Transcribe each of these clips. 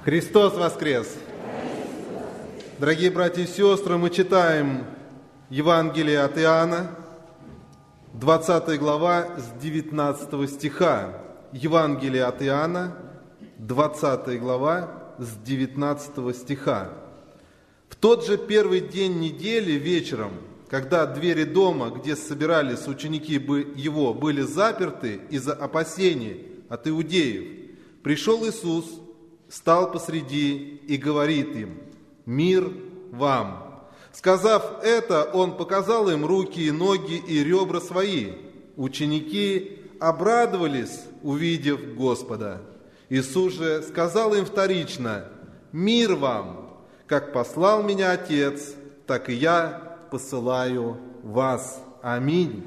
Христос воскрес! Дорогие братья и сестры, мы читаем Евангелие от Иоанна, 20 глава с 19 стиха. Евангелие от Иоанна, 20 глава с 19 стиха. В тот же первый день недели вечером, когда двери дома, где собирались ученики его, были заперты из-за опасений от иудеев, пришел Иисус, стал посреди и говорит им: «Мир вам!» Сказав это, Он показал им руки и ноги и ребра свои. Ученики обрадовались, увидев Господа. Иисус же сказал им вторично: «Мир вам! Как послал меня Отец, так и я посылаю вас». Аминь.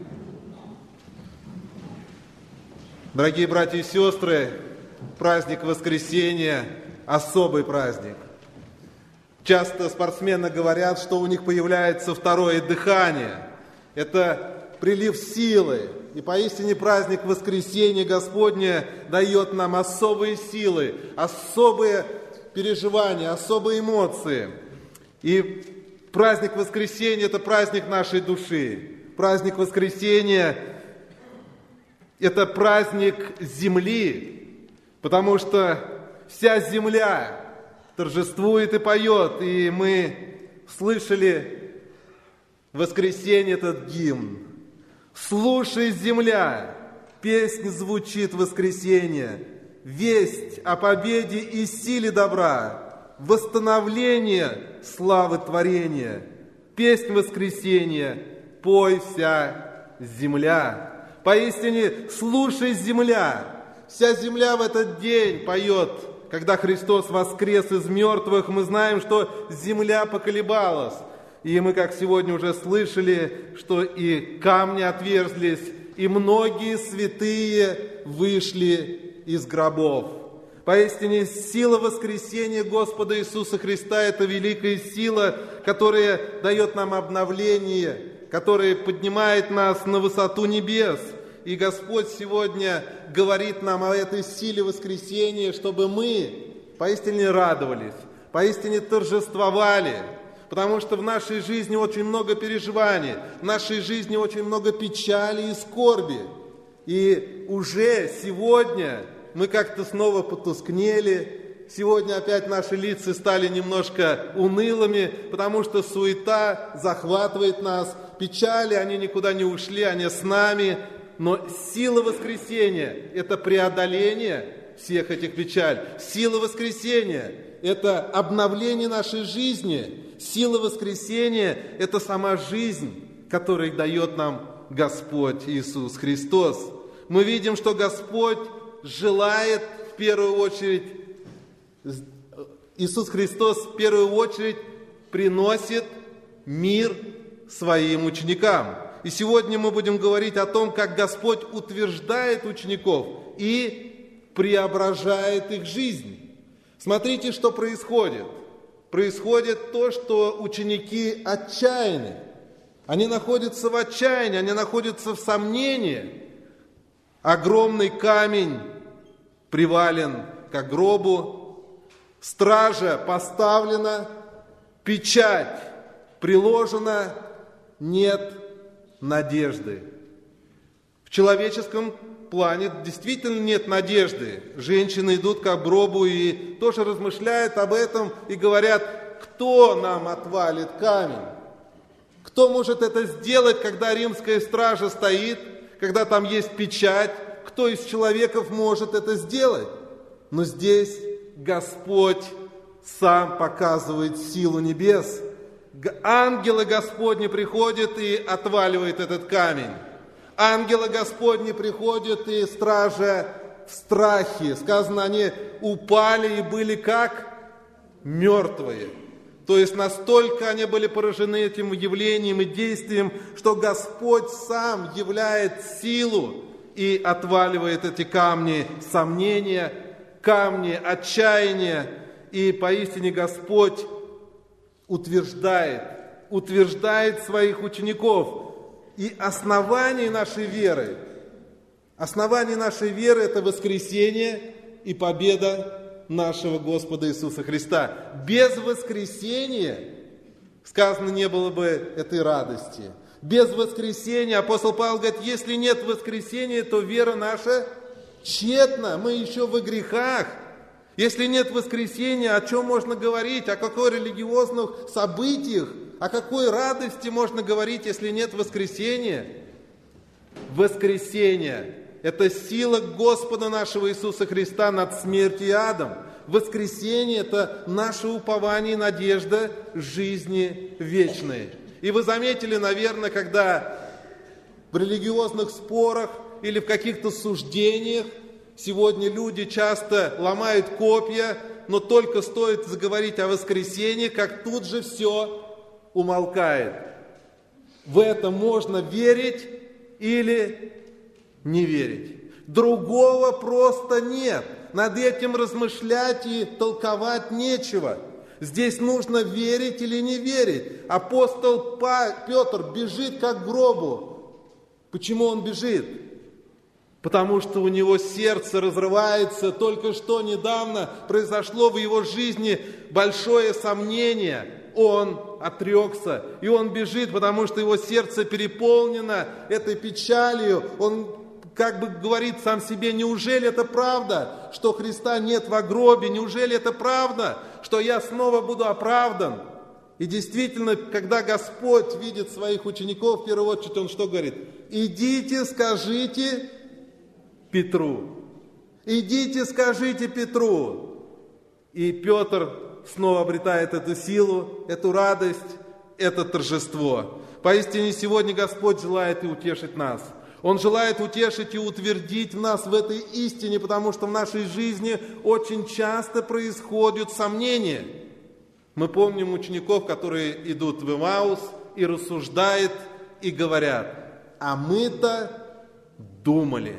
Дорогие братья и сестры, праздник Воскресения – особый праздник. Часто спортсмены говорят, что у них появляется второе дыхание. Это прилив силы. И поистине праздник Воскресения Господня дает нам особые силы, особые переживания, особые эмоции. И праздник Воскресения – это праздник нашей души. Праздник Воскресения – это праздник земли, потому что вся земля торжествует и поет. И мы слышали в воскресенье этот гимн. «Слушай, земля, песнь звучит в воскресенье, весть о победе и силе добра, восстановление славы творения, песнь воскресенья, пой вся земля». Поистине, слушай, земля, вся земля в этот день поет. Когда Христос воскрес из мертвых, мы знаем, что земля поколебалась. И мы, как сегодня уже слышали, что и камни отверзлись, и многие святые вышли из гробов. Поистине, сила воскресения Господа Иисуса Христа – это великая сила, которая дает нам обновление, которая поднимает нас на высоту небес. И Господь сегодня говорит нам о этой силе воскресения, чтобы мы поистине радовались, поистине торжествовали. Потому что в нашей жизни очень много переживаний, в нашей жизни очень много печали и скорби. И уже сегодня мы как-то снова потускнели, сегодня опять наши лица стали немножко унылыми, потому что суета захватывает нас, печали, они никуда не ушли, они с нами. Но сила воскресения – это преодоление всех этих печалей. Сила воскресения – это обновление нашей жизни. Сила воскресения – это сама жизнь, которую дает нам Господь Иисус Христос. Мы видим, что Господь желает в первую очередь, Иисус Христос в первую очередь приносит мир своим ученикам. И сегодня мы будем говорить о том, как Господь утверждает учеников и преображает их жизнь. Смотрите, что происходит. Происходит то, что ученики отчаяны. Они находятся в отчаянии, они находятся в сомнении. Огромный камень привален к гробу, стража поставлена, печать приложена, нет надежды. В человеческом плане действительно нет надежды. Женщины идут к гробу и тоже размышляют об этом и говорят: кто нам отвалит камень? Кто может это сделать, когда римская стража стоит, когда там есть печать? Кто из человеков может это сделать? Но здесь Господь сам показывает силу небес. Ангелы Господни приходят и отваливают этот камень. Ангелы Господни приходят, и стража в страхе. Сказано, они упали и были как мертвые. То есть настолько они были поражены этим явлением и действием, что Господь сам являет силу и отваливает эти камни сомнения, камни отчаяния. И поистине Господь утверждает своих учеников. И основание нашей веры – это воскресение и победа нашего Господа Иисуса Христа. Без воскресения, сказано, не было бы этой радости. Без воскресения, апостол Павел говорит, если нет воскресения, то вера наша тщетна, мы еще во грехах. Если нет воскресения, о чем можно говорить, о каких религиозных событиях, о какой радости можно говорить, если нет воскресения? Воскресение – это сила Господа нашего Иисуса Христа над смертью и адом. Воскресение – это наше упование и надежда жизни вечной. И вы заметили, наверное, когда в религиозных спорах или в каких-то суждениях сегодня люди часто ломают копья, но только стоит заговорить о воскресении, как тут же все умолкает. В это можно верить или не верить. Другого просто нет. Над этим размышлять и толковать нечего. Здесь нужно верить или не верить. Апостол Петр бежит как к гробу. Почему он бежит? Потому что у него сердце разрывается. Только что недавно произошло в его жизни большое сомнение. Он отрекся. И он бежит, потому что его сердце переполнено этой печалью. Он как бы говорит сам себе, неужели это правда, что Христа нет во гробе? Неужели это правда, что я снова буду оправдан? И действительно, когда Господь видит своих учеников, в первую очередь Он что говорит? Идите, скажите Петру. Идите, скажите Петру. И Петр снова обретает эту силу, эту радость, это торжество. Поистине сегодня Господь желает и утешить нас. Он желает утешить и утвердить в нас в этой истине, потому что в нашей жизни очень часто происходят сомнения. Мы помним учеников, которые идут в Эмаус и рассуждают, и говорят, а мы-то думали.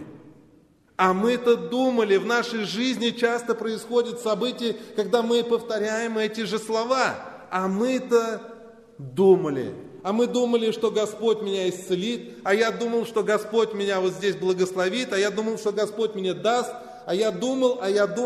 А мы-то думали, в нашей жизни часто происходят события, когда мы повторяем эти же слова. А мы-то думали. А мы думали, что Господь меня исцелит, а я думал, что Господь меня вот здесь благословит, а я думал, что Господь мне даст, а я думал.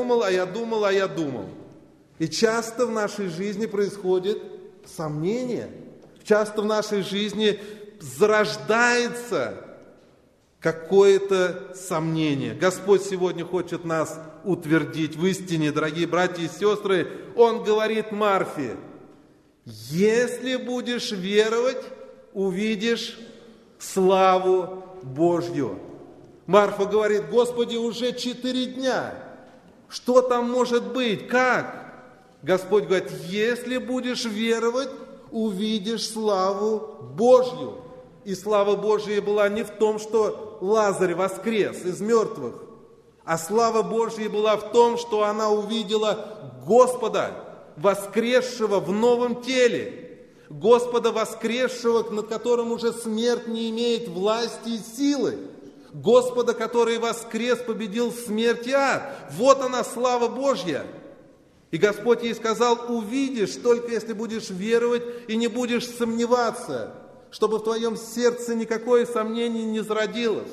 И часто в нашей жизни происходит сомнение. Часто в нашей жизни зарождается какое-то сомнение. Господь сегодня хочет нас утвердить в истине, дорогие братья и сестры. Он говорит Марфе, если будешь веровать, увидишь славу Божью. Марфа говорит, Господи, уже 4 дня. Что там может быть? Как? Господь говорит, если будешь веровать, увидишь славу Божью. И слава Божья была не в том, что Лазарь воскрес из мертвых, а слава Божья была в том, что она увидела Господа, воскресшего в новом теле, Господа воскресшего, над которым уже смерть не имеет власти и силы, Господа, который воскрес, победил смерть и ад. Вот она, слава Божья. И Господь ей сказал, увидишь, только если будешь веровать и не будешь сомневаться, чтобы в твоем сердце никакое сомнение не зародилось.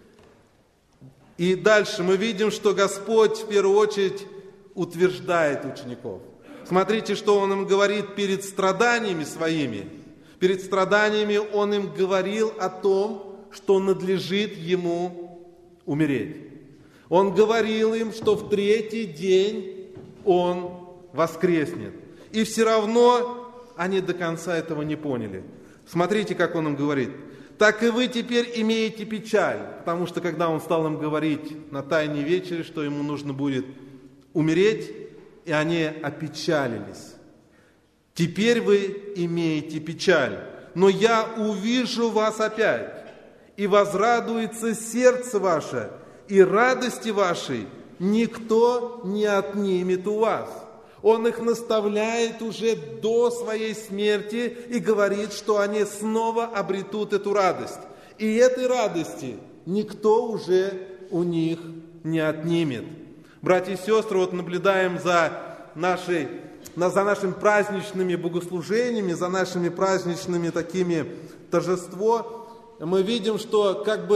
И дальше мы видим, что Господь в первую очередь утверждает учеников. Смотрите, что Он им говорит перед страданиями своими. Перед страданиями Он им говорил о том, что надлежит Ему умереть. Он говорил им, что в 3-й день Он воскреснет. И все равно они до конца этого не поняли. Смотрите, как Он им говорит. Так и вы теперь имеете печаль. Потому что, когда Он стал им говорить на Тайной вечере, что Ему нужно будет умереть, и они опечалились. Теперь вы имеете печаль, но я увижу вас опять, и возрадуется сердце ваше, и радости вашей никто не отнимет у вас. Он их наставляет уже до своей смерти и говорит, что они снова обретут эту радость. И этой радости никто уже у них не отнимет. Братья и сестры, вот наблюдаем за нашими праздничными богослужениями, за нашими праздничными такими торжествами. Мы видим, что как бы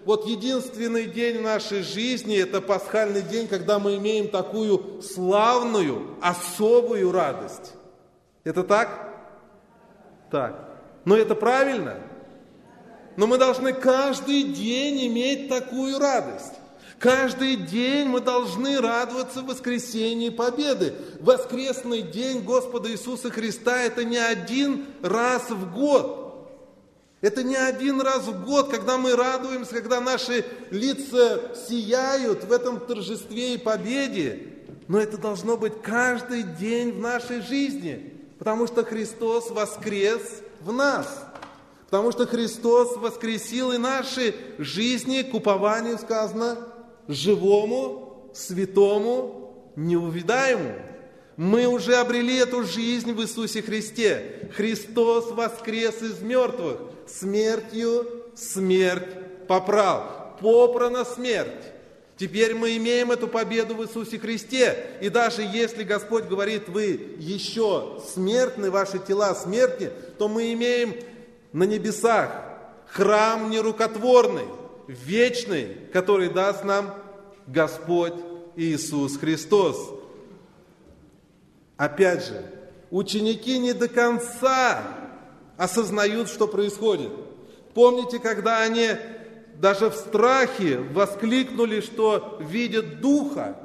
вот единственный день в нашей жизни, это пасхальный день, когда мы имеем такую славную, особую радость. Это так? Так. Но это правильно? Но мы должны каждый день иметь такую радость. Каждый день мы должны радоваться в воскресении победы. Воскресный день Господа Иисуса Христа – это не один раз в год. Это не один раз в год, когда мы радуемся, когда наши лица сияют в этом торжестве и победе. Но это должно быть каждый день в нашей жизни, потому что Христос воскрес в нас. Потому что Христос воскресил и наши жизни к упованию, сказано, живому, святому, неувидаемому. Мы уже обрели эту жизнь в Иисусе Христе. Христос воскрес из мертвых. Смертью смерть попрал. Попрана смерть. Теперь мы имеем эту победу в Иисусе Христе. И даже если Господь говорит, вы еще смертны, ваши тела смертны, то мы имеем на небесах храм нерукотворный, вечный, который даст нам Господь Иисус Христос. Опять же, ученики не до конца осознают, что происходит. Помните, когда они даже в страхе воскликнули, что видят Духа?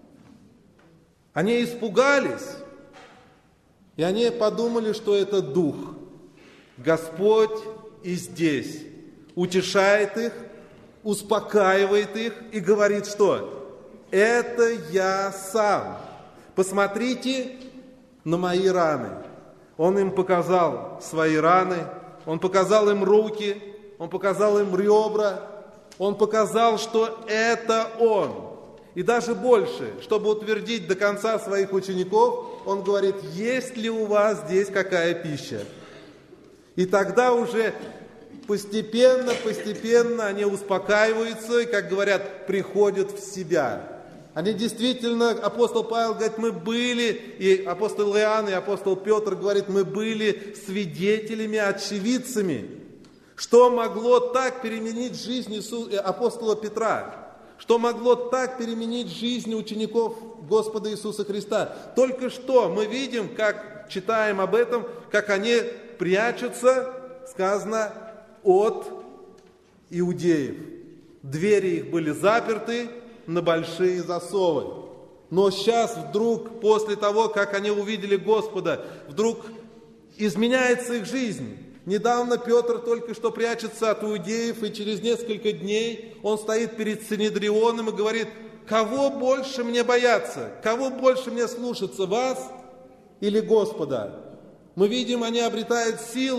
Они испугались, и они подумали, что это Дух. Господь и здесь утешает их, успокаивает их и говорит, что это я сам. Посмотрите на мои раны. Он им показал свои раны, он показал им руки, он показал им ребра, он показал, что это он. И даже больше, чтобы утвердить до конца своих учеников, он говорит, есть ли у вас здесь какая пища? И тогда уже постепенно они успокаиваются и, как говорят, приходят в себя. Они действительно, апостол Павел говорит, мы были, и апостол Иоанн, и апостол Петр говорит, мы были свидетелями, очевидцами. Что могло так переменить жизнь апостола Петра? Что могло так переменить жизнь учеников Господа Иисуса Христа? Только что мы видим, как читаем об этом, как они прячутся, сказано, от иудеев. Двери их были заперты на большие засовы. Но сейчас вдруг, после того, как они увидели Господа, вдруг изменяется их жизнь. Недавно Петр только что прячется от иудеев, и через несколько дней он стоит перед Синедрионом и говорит, кого больше мне бояться, кого больше мне слушаться, вас или Господа? Мы видим, они обретают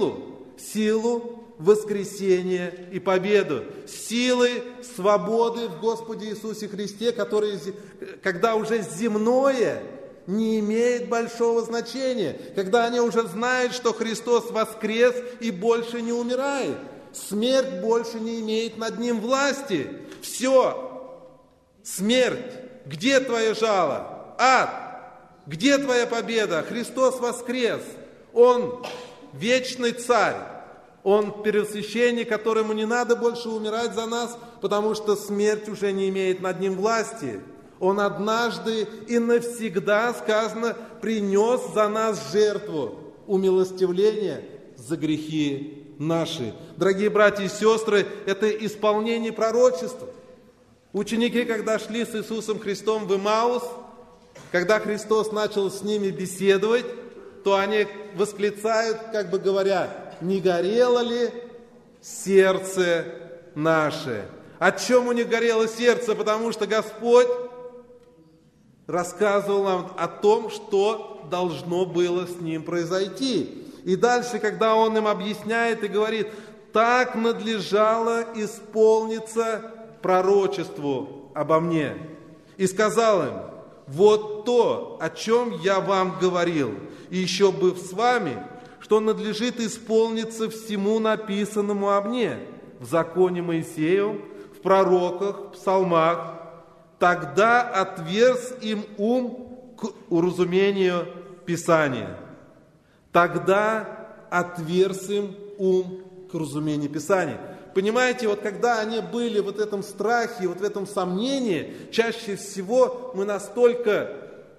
силу воскресения и победу, силы свободы в Господе Иисусе Христе, который, когда уже земное не имеет большого значения, когда они уже знают, что Христос воскрес и больше не умирает, смерть больше не имеет над ним власти. Все, смерть, где твое жало? Ад, где твоя победа? Христос воскрес, Он вечный царь. Он первосвященник, которому не надо больше умирать за нас, потому что смерть уже не имеет над ним власти. Он однажды и навсегда, сказано, принес за нас жертву умилостивления за грехи наши. Дорогие братья и сестры, это исполнение пророчества. Ученики, когда шли с Иисусом Христом в Имаус, когда Христос начал с ними беседовать, то они восклицают, как бы говоря, не горело ли сердце наше? О чем у них горело сердце? Потому что Господь рассказывал нам о том, что должно было с ним произойти. И дальше, когда Он им объясняет и говорит, так надлежало исполниться пророчеству обо мне. И сказал им, вот то, о чем я вам говорил, и еще быв с вами, что надлежит исполниться всему написанному о мне в законе Моисеевом, в пророках, в псалмах. Тогда отверз им ум к уразумению Писания. Тогда отверз им ум к разумению Писания. Понимаете, вот когда они были в этом страхе, вот в этом сомнении, чаще всего мы настолько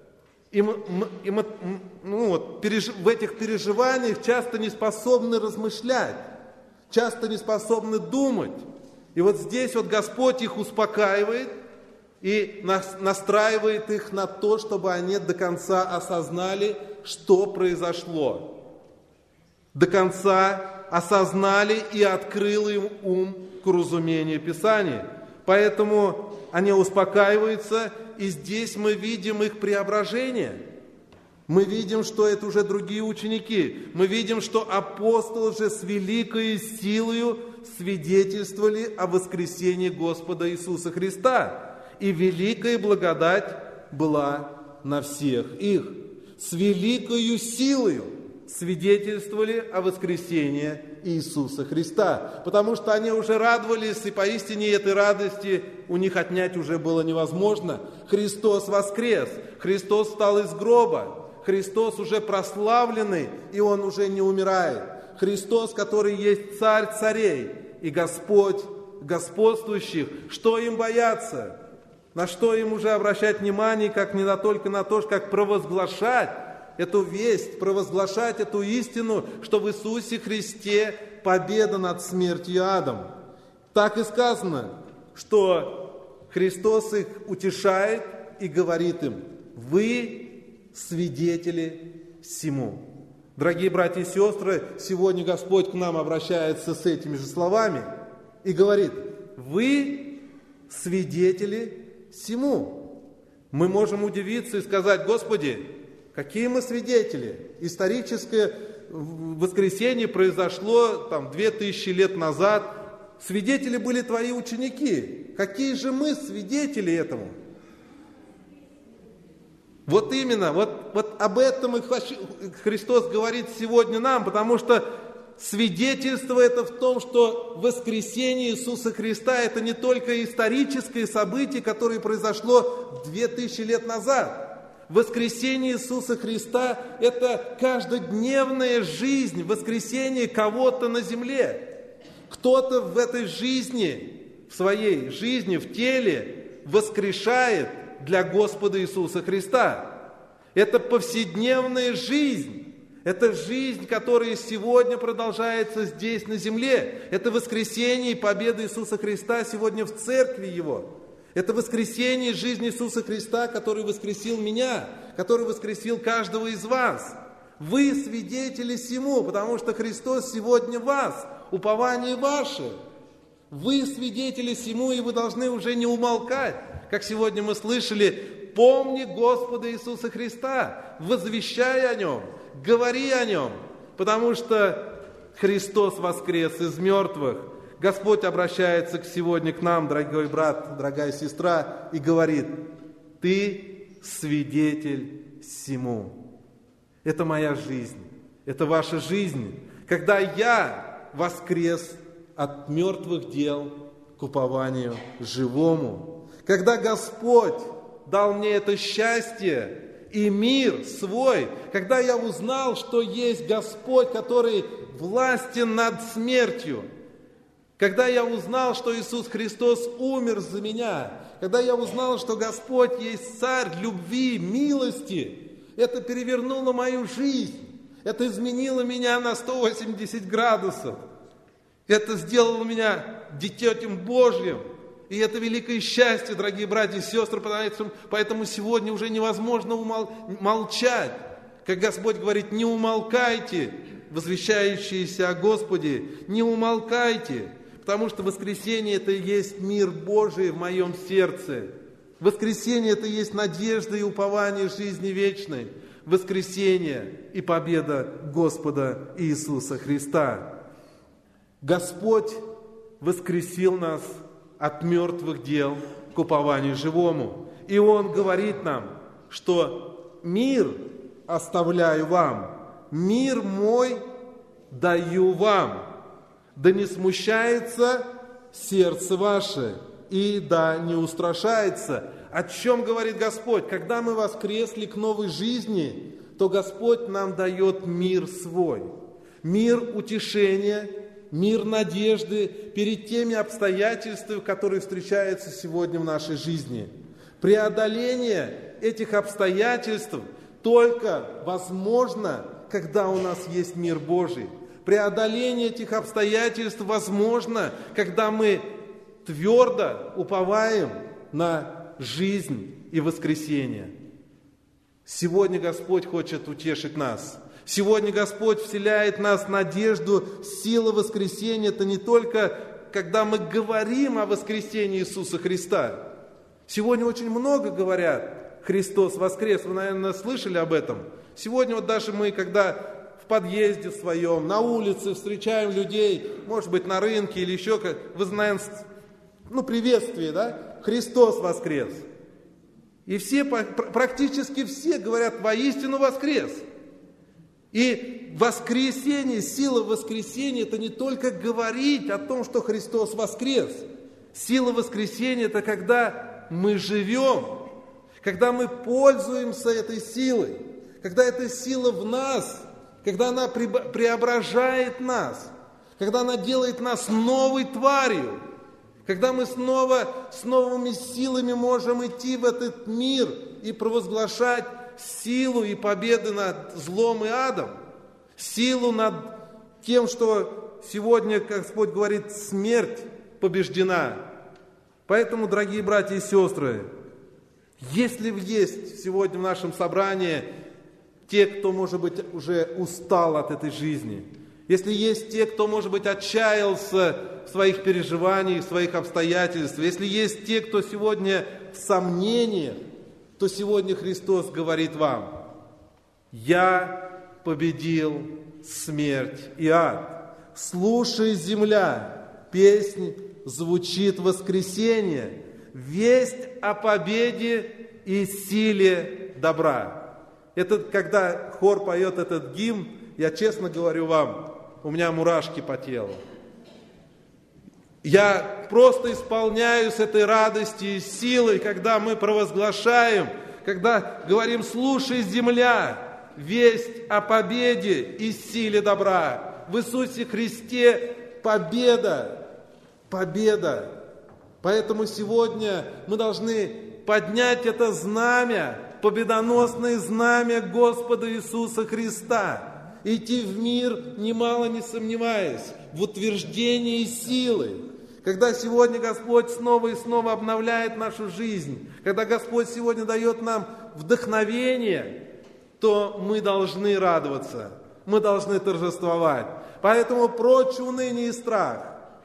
в этих переживаниях часто не способны размышлять, часто не способны думать. И вот здесь вот Господь их успокаивает и настраивает их на то, чтобы они до конца осознали, что произошло. До конца осознали и открыл им ум к разумению Писания. Поэтому они успокаиваются, и здесь мы видим их преображение. Мы видим, что это уже другие ученики. Мы видим, что апостолы же с великой силою свидетельствовали о воскресении Господа Иисуса Христа. И великая благодать была на всех их. С великою силою свидетельствовали о воскресении Иисуса Христа. Потому что они уже радовались, и поистине этой радости у них отнять уже было невозможно. Христос воскрес, Христос встал из гроба, Христос уже прославленный, и Он уже не умирает. Христос, который есть Царь царей и Господь господствующих. Что им бояться? На что им уже обращать внимание, как не только на то, как провозглашать эту весть, провозглашать эту истину, что в Иисусе Христе победа над смертью и адом. Так и сказано, что Христос их утешает и говорит им: вы свидетели всему. Дорогие братья и сестры, сегодня Господь к нам обращается с этими же словами и говорит: вы свидетели всему. Мы можем удивиться и сказать: Господи, какие мы свидетели? Историческое воскресение произошло 2000 лет назад. Свидетели были Твои ученики. Какие же мы свидетели этому? Вот именно, вот об этом и Христос говорит сегодня нам, потому что свидетельство это в том, что воскресение Иисуса Христа это не только историческое событие, которое произошло 2000 лет назад. Воскресение Иисуса Христа – это каждодневная жизнь, воскресение кого-то на земле. Кто-то в этой жизни, в своей жизни, в теле воскрешает для Господа Иисуса Христа. Это повседневная жизнь. Это жизнь, которая сегодня продолжается здесь, на земле. Это воскресение и победа Иисуса Христа сегодня в церкви Его. Это воскресение жизни Иисуса Христа, который воскресил меня, который воскресил каждого из вас. Вы свидетели всему, потому что Христос сегодня в вас, упование ваше. Вы свидетели всему, и вы должны уже не умолкать. Как сегодня мы слышали: помни Господа Иисуса Христа, возвещай о Нем, говори о Нем, потому что Христос воскрес из мертвых. Господь обращается сегодня к нам, дорогой брат, дорогая сестра, и говорит: ты свидетель всему. Это моя жизнь, это ваша жизнь. Когда я воскрес от мертвых дел к упованию живому. Когда Господь дал мне это счастье и мир свой, когда я узнал, что есть Господь, который властен над смертью, когда я узнал, что Иисус Христос умер за меня, когда я узнал, что Господь есть Царь любви, милости, это перевернуло мою жизнь, это изменило меня на 180 градусов, это сделало меня Дитятем Божьим. И это великое счастье, дорогие братья и сестры, поэтому сегодня уже невозможно молчать. Как Господь говорит: не умолкайте, возвещающиеся о Господе, не умолкайте, потому что воскресение это и есть мир Божий в моем сердце. Воскресение это и есть надежда и упование жизни вечной. Воскресение и победа Господа Иисуса Христа. Господь воскресил нас от мертвых дел к упованию живому. И Он говорит нам, что мир оставляю вам, мир мой даю вам, да не смущается сердце ваше, и да не устрашается. О чем говорит Господь? Когда мы воскресли к новой жизни, то Господь нам дает мир свой, мир утешения мир надежды перед теми обстоятельствами, которые встречаются сегодня в нашей жизни. Преодоление этих обстоятельств только возможно, когда у нас есть мир Божий. Преодоление этих обстоятельств возможно, когда мы твердо уповаем на жизнь и воскресение. Сегодня Господь хочет утешить нас. Сегодня Господь вселяет в нас надежду, сила воскресения. Это не только, когда мы говорим о воскресении Иисуса Христа. Сегодня очень много говорят: Христос воскрес. Вы, наверное, слышали об этом. Сегодня вот даже мы, когда в подъезде своем, на улице встречаем людей, может быть, на рынке или еще как, вы знаете, приветствие, да? Христос воскрес. И все, практически все говорят: воистину воскрес. И воскресение, сила воскресения, это не только говорить о том, что Христос воскрес. Сила воскресения, это когда мы живем, когда мы пользуемся этой силой, когда эта сила в нас, когда она преображает нас, когда она делает нас новой тварью, когда мы снова с новыми силами можем идти в этот мир и провозглашать силу и победы над злом и адом, силу над тем, что сегодня, Господь говорит, смерть побеждена. Поэтому, дорогие братья и сестры, если есть сегодня в нашем собрании те, кто, может быть, уже устал от этой жизни, если есть те, кто, может быть, отчаялся в своих переживаниях, в своих обстоятельствах, если есть те, кто сегодня в сомнениях, то сегодня Христос говорит вам: «Я победил смерть и ад. Слушай, земля, песнь звучит воскресенье, весть о победе и силе добра». Это когда хор поет этот гимн, я честно говорю вам, у меня мурашки по телу. Я просто исполняюсь этой радости и силой, когда мы провозглашаем, когда говорим: «Слушай, земля, весть о победе и силе добра». В Иисусе Христе победа, победа. Поэтому сегодня мы должны поднять это знамя, победоносное знамя Господа Иисуса Христа, идти в мир, немало не сомневаясь, в утверждении силы. Когда сегодня Господь снова и снова обновляет нашу жизнь, когда Господь сегодня дает нам вдохновение, то мы должны радоваться, мы должны торжествовать. Поэтому прочь уныние и страх.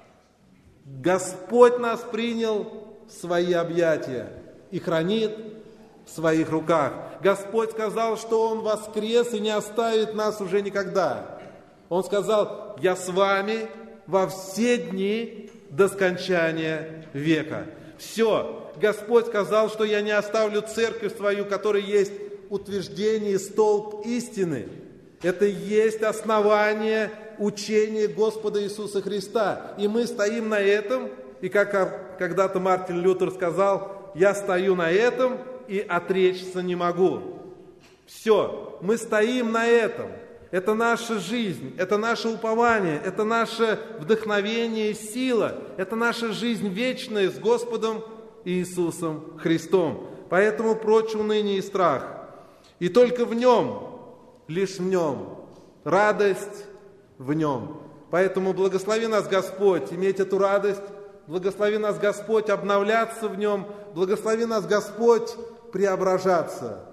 Господь нас принял в свои объятия и хранит в своих руках. Господь сказал, что Он воскрес и не оставит нас уже никогда. Он сказал: «Я с вами во все дни до скончания века». Все. Господь сказал, что я не оставлю церковь свою, которая есть утверждение и столб истины. Это и есть основание учения Господа Иисуса Христа. И мы стоим на этом, и как когда-то Мартин Лютер сказал: «Я стою на этом и отречься не могу». Все. Мы стоим на этом. Это наша жизнь, это наше упование, это наше вдохновение и сила, это наша жизнь вечная с Господом Иисусом Христом. Поэтому прочь уныние и страх. И только в Нем, лишь в Нем, радость в Нем. Поэтому благослови нас, Господь, иметь эту радость, благослови нас, Господь, обновляться в Нем, благослови нас, Господь, преображаться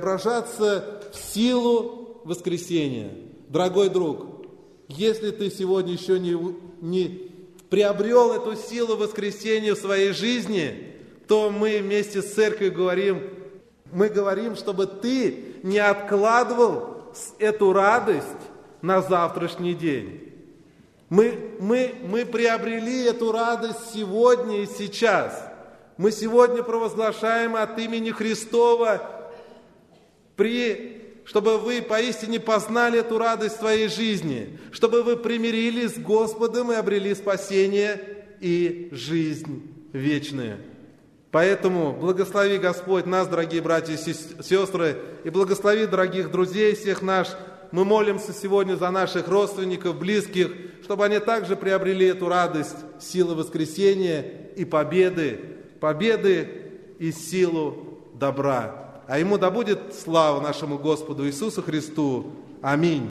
в силу воскресения. Дорогой друг, если ты сегодня еще не приобрел эту силу воскресения в своей жизни, то мы вместе с церковью говорим, чтобы ты не откладывал эту радость на завтрашний день. Мы приобрели эту радость сегодня и сейчас. Мы сегодня провозглашаем от имени Христова, чтобы вы поистине познали эту радость в своей жизни, чтобы вы примирились с Господом и обрели спасение и жизнь вечную. Поэтому благослови, Господь, нас, дорогие братья и сестры, и благослови дорогих друзей всех мы молимся сегодня за наших родственников, близких, чтобы они также приобрели эту радость, силу воскресения и победы и силу добра. А Ему да будет слава нашему Господу Иисусу Христу. Аминь.